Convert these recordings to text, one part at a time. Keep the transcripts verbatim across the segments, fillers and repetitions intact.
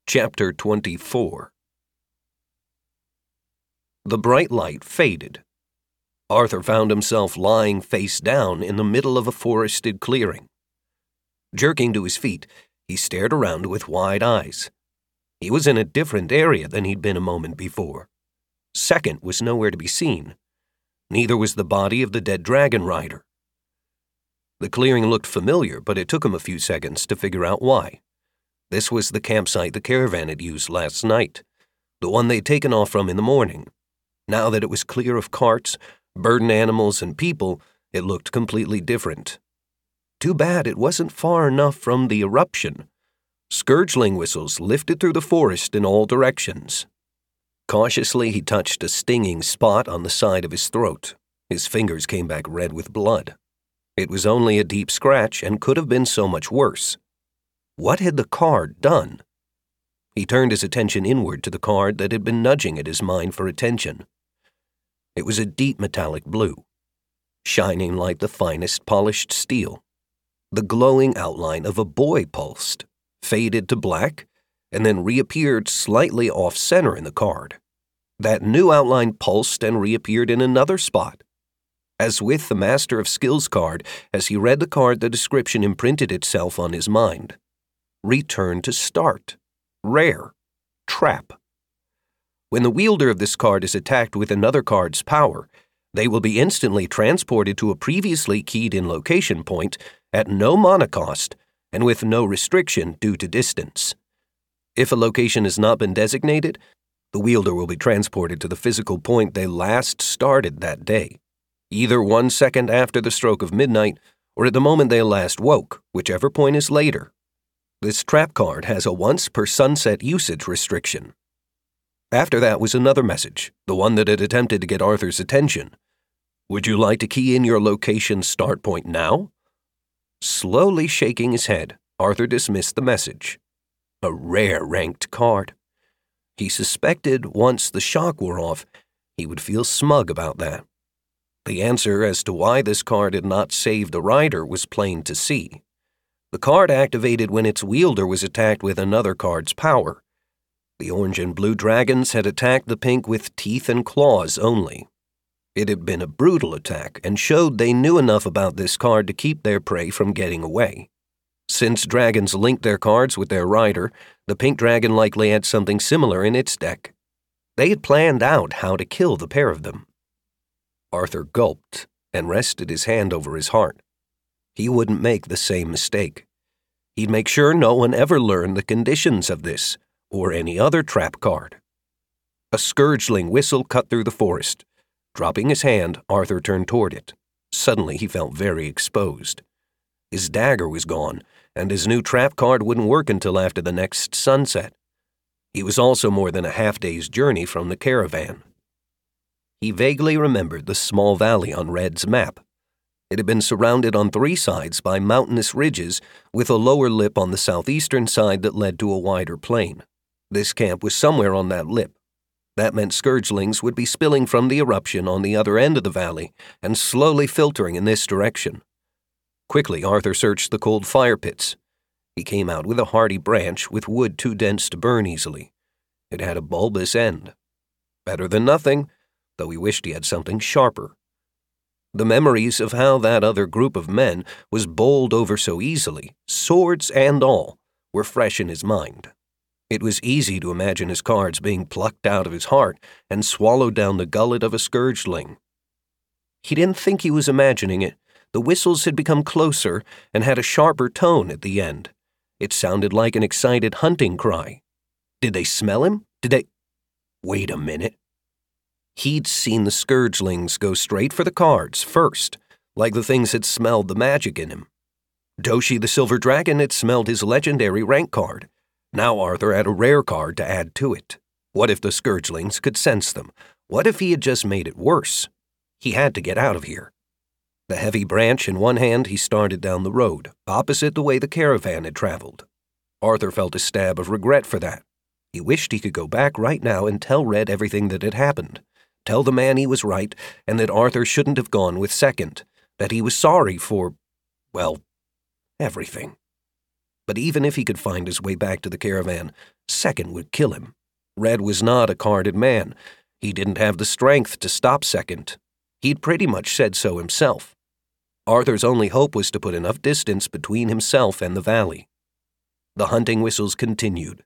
Chapter twenty-four. The bright light faded. Arthur found himself lying face down in the middle of a forested clearing. Jerking to his feet, he stared around with wide eyes. He was in a different area than he'd been a moment before. Second was nowhere to be seen. Neither was the body of the dead dragon rider. The clearing looked familiar, but it took him a few seconds to figure out why. This was the campsite the caravan had used last night, the one they'd taken off from in the morning. Now that it was clear of carts, burdened animals, and people, it looked completely different. Too bad it wasn't far enough from the eruption. Scourgeling whistles lifted through the forest in all directions. Cautiously, he touched a stinging spot on the side of his throat. His fingers came back red with blood. It was only a deep scratch and could have been so much worse. What had the card done? He turned his attention inward to the card that had been nudging at his mind for attention. It was a deep metallic blue, shining like the finest polished steel. The glowing outline of a boy pulsed, faded to black, and then reappeared slightly off-center in the card. That new outline pulsed and reappeared in another spot. As with the Master of Skills card, as he read the card, the description imprinted itself on his mind. Return to start. Rare. Trap. When the wielder of this card is attacked with another card's power, they will be instantly transported to a previously keyed-in location point at no mana cost and with no restriction due to distance. If a location has not been designated, the wielder will be transported to the physical point they last started that day, either one second after the stroke of midnight or at the moment they last woke, whichever point is later. This trap card has a once-per-sunset usage restriction. After that was another message, the one that had attempted to get Arthur's attention. Would you like to key in your location start point now? Slowly shaking his head, Arthur dismissed the message. A rare ranked card. He suspected once the shock wore off, he would feel smug about that. The answer as to why this card had not saved the rider was plain to see. The card activated when its wielder was attacked with another card's power. The orange and blue dragons had attacked the pink with teeth and claws only. It had been a brutal attack and showed they knew enough about this card to keep their prey from getting away. Since dragons linked their cards with their rider, the pink dragon likely had something similar in its deck. They had planned out how to kill the pair of them. Arthur gulped and rested his hand over his heart. He wouldn't make the same mistake. He'd make sure no one ever learned the conditions of this or any other trap card. A scourgeling whistle cut through the forest. Dropping his hand, Arthur turned toward it. Suddenly he felt very exposed. His dagger was gone, and his new trap card wouldn't work until after the next sunset. He was also more than a half-day's journey from the caravan. He vaguely remembered the small valley on Red's map. It had been surrounded on three sides by mountainous ridges, with a lower lip on the southeastern side that led to a wider plain. This camp was somewhere on that lip. That meant scourgelings would be spilling from the eruption on the other end of the valley and slowly filtering in this direction. Quickly, Arthur searched the cold fire pits. He came out with a hardy branch with wood too dense to burn easily. It had a bulbous end. Better than nothing, though he wished he had something sharper. The memories of how that other group of men was bowled over so easily, swords and all, were fresh in his mind. It was easy to imagine his cards being plucked out of his heart and swallowed down the gullet of a scourgeling. He didn't think he was imagining it. The whistles had become closer and had a sharper tone at the end. It sounded like an excited hunting cry. Did they smell him? Did they... Wait a minute. He'd seen the scourgelings go straight for the cards first, like the things had smelled the magic in him. Doshi the Silver Dragon had smelled his legendary rank card. Now Arthur had a rare card to add to it. What if the scourgelings could sense them? What if he had just made it worse? He had to get out of here. The heavy branch in one hand, he started down the road, opposite the way the caravan had traveled. Arthur felt a stab of regret for that. He wished he could go back right now and tell Red everything that had happened. Tell the man he was right, and that Arthur shouldn't have gone with Second, that he was sorry for, well, everything. But even if he could find his way back to the caravan, Second would kill him. Red was not a carded man. He didn't have the strength to stop Second. He'd pretty much said so himself. Arthur's only hope was to put enough distance between himself and the valley. The hunting whistles continued.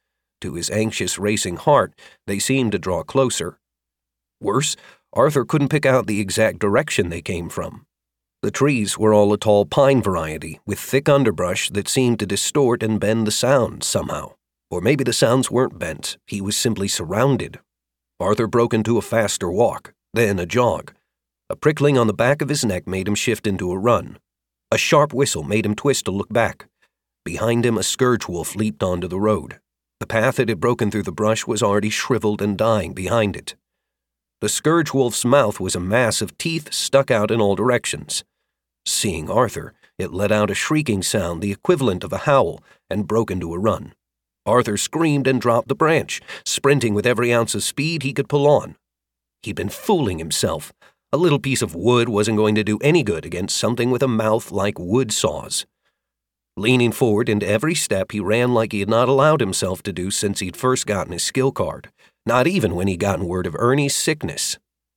To his anxious, racing heart, they seemed to draw closer. Worse, Arthur couldn't pick out the exact direction they came from. The trees were all a tall pine variety, with thick underbrush that seemed to distort and bend the sound somehow. Or maybe the sounds weren't bent, he was simply surrounded. Arthur broke into a faster walk, then a jog. A prickling on the back of his neck made him shift into a run. A sharp whistle made him twist to look back. Behind him, a scourge wolf leaped onto the road. The path it had broken through the brush was already shriveled and dying behind it. The scourge wolf's mouth was a mass of teeth stuck out in all directions. Seeing Arthur, it let out a shrieking sound, the equivalent of a howl, and broke into a run. Arthur screamed and dropped the branch, sprinting with every ounce of speed he could pull on. He'd been fooling himself. A little piece of wood wasn't going to do any good against something with a mouth like wood saws. Leaning forward into every step, he ran like he had not allowed himself to do since he'd first gotten his skill card, not even when he'd gotten word of Ernie's sickness.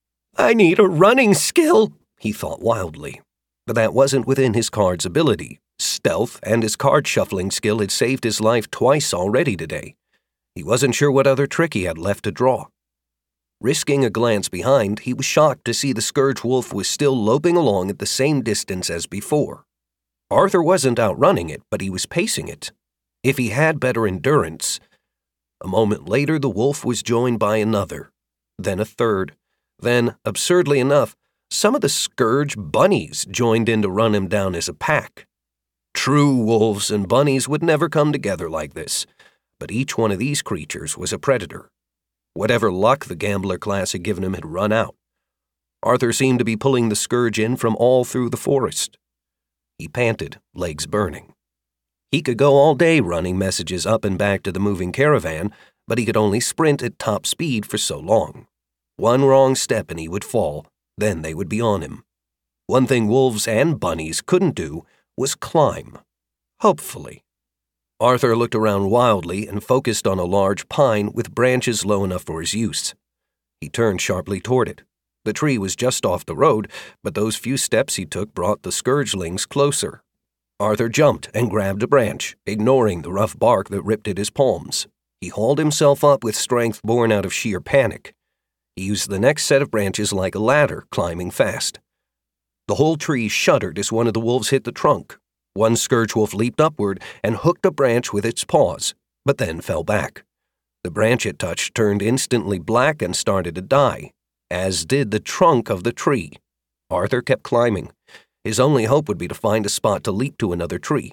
"I need a running skill," he thought wildly. But that wasn't within his card's ability. Stealth and his card-shuffling skill had saved his life twice already today. He wasn't sure what other trick he had left to draw. Risking a glance behind, he was shocked to see the scourge wolf was still loping along at the same distance as before. Arthur wasn't outrunning it, but he was pacing it. If he had better endurance... A moment later, the wolf was joined by another, then a third. Then, absurdly enough, some of the scourge bunnies joined in to run him down as a pack. True wolves and bunnies would never come together like this, but each one of these creatures was a predator. Whatever luck the gambler class had given him had run out. Arthur seemed to be pulling the scourge in from all through the forest. He panted, legs burning. He could go all day running messages up and back to the moving caravan, but he could only sprint at top speed for so long. One wrong step and he would fall, then they would be on him. One thing wolves and bunnies couldn't do was climb. Hopefully. Arthur looked around wildly and focused on a large pine with branches low enough for his use. He turned sharply toward it. The tree was just off the road, but those few steps he took brought the scourgelings closer. Arthur jumped and grabbed a branch, ignoring the rough bark that ripped at his palms. He hauled himself up with strength born out of sheer panic. He used the next set of branches like a ladder, climbing fast. The whole tree shuddered as one of the wolves hit the trunk. One scourge wolf leaped upward and hooked a branch with its paws, but then fell back. The branch it touched turned instantly black and started to die, as did the trunk of the tree. Arthur kept climbing. His only hope would be to find a spot to leap to another tree.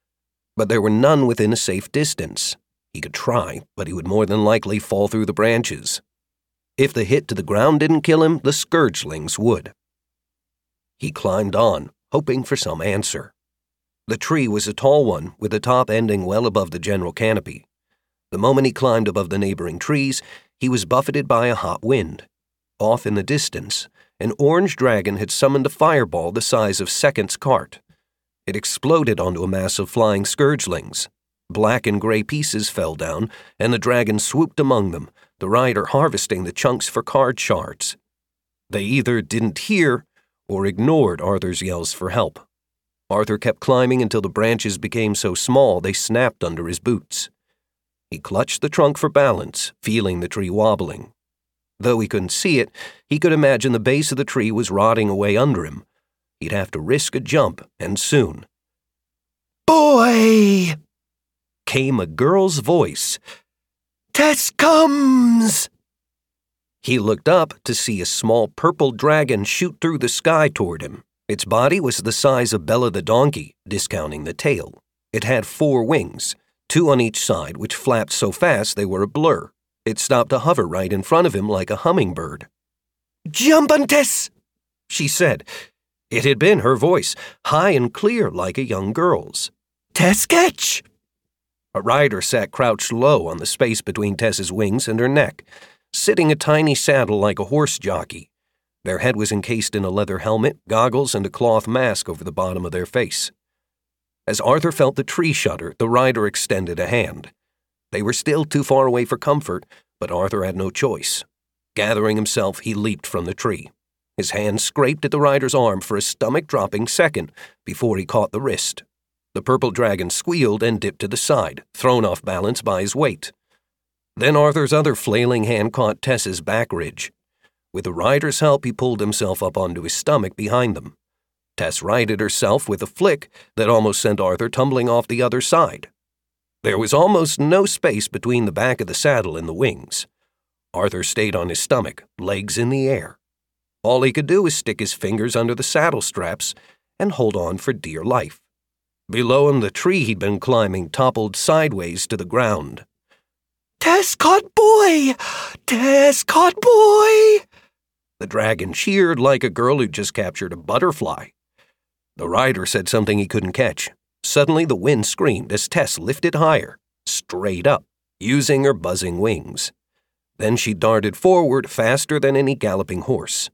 But there were none within a safe distance. He could try, but he would more than likely fall through the branches. If the hit to the ground didn't kill him, the scourgelings would. He climbed on, hoping for some answer. The tree was a tall one, with the top ending well above the general canopy. The moment he climbed above the neighboring trees, he was buffeted by a hot wind. Off in the distance, an orange dragon had summoned a fireball the size of Second's cart. It exploded onto a mass of flying scourgelings. Black and gray pieces fell down, and the dragon swooped among them, the rider harvesting the chunks for card shards. They either didn't hear or ignored Arthur's yells for help. Arthur kept climbing until the branches became so small they snapped under his boots. He clutched the trunk for balance, feeling the tree wobbling. Though he couldn't see it, he could imagine the base of the tree was rotting away under him. He'd have to risk a jump, and soon. "Boy!" came a girl's voice. "Tess comes!" He looked up to see a small purple dragon shoot through the sky toward him. Its body was the size of Bella the donkey, discounting the tail. It had four wings, two on each side, which flapped so fast they were a blur. It stopped to hover right in front of him like a hummingbird. "Jumpin', Tess!" she said. It had been her voice, high and clear like a young girl's. "Tess, catch!" A rider sat crouched low on the space between Tess's wings and her neck, sitting a tiny saddle like a horse jockey. Their head was encased in a leather helmet, goggles, and a cloth mask over the bottom of their face. As Arthur felt the tree shudder, the rider extended a hand. They were still too far away for comfort, but Arthur had no choice. Gathering himself, he leaped from the tree. His hand scraped at the rider's arm for a stomach-dropping second before he caught the wrist. The purple dragon squealed and dipped to the side, thrown off balance by his weight. Then Arthur's other flailing hand caught Tess's back ridge. With the rider's help, he pulled himself up onto his stomach behind them. Tess righted herself with a flick that almost sent Arthur tumbling off the other side. There was almost no space between the back of the saddle and the wings. Arthur stayed on his stomach, legs in the air. All he could do was stick his fingers under the saddle straps and hold on for dear life. Below him, the tree he'd been climbing toppled sideways to the ground. "Tess caught boy! Tess caught boy!" The dragon cheered like a girl who just captured a butterfly. The rider said something he couldn't catch. Suddenly, the wind screamed as Tess lifted higher, straight up, using her buzzing wings. Then she darted forward faster than any galloping horse.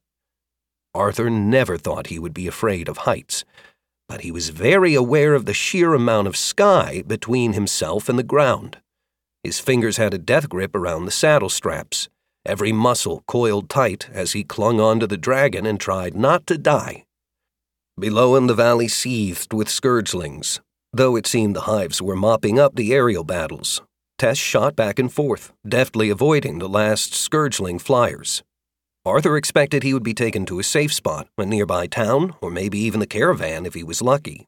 Arthur never thought he would be afraid of heights, but he was very aware of the sheer amount of sky between himself and the ground. His fingers had a death grip around the saddle straps, every muscle coiled tight as he clung onto the dragon and tried not to die. Below him, the valley seethed with scourgelings. Though it seemed the hives were mopping up the aerial battles, Tess shot back and forth, deftly avoiding the last scourgeling flyers. Arthur expected he would be taken to a safe spot, a nearby town, or maybe even the caravan if he was lucky.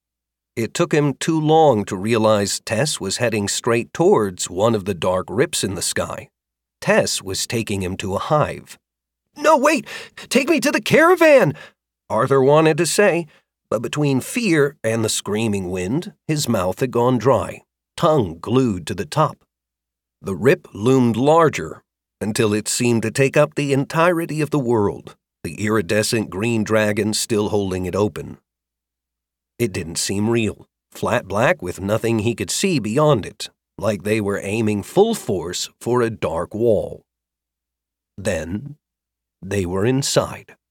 It took him too long to realize Tess was heading straight towards one of the dark rips in the sky. Tess was taking him to a hive. "No, wait! Take me to the caravan!" Arthur wanted to say, but between fear and the screaming wind, his mouth had gone dry, tongue glued to the top. The rip loomed larger until it seemed to take up the entirety of the world, the iridescent green dragon still holding it open. It didn't seem real, flat black with nothing he could see beyond it, like they were aiming full force for a dark wall. Then they were inside.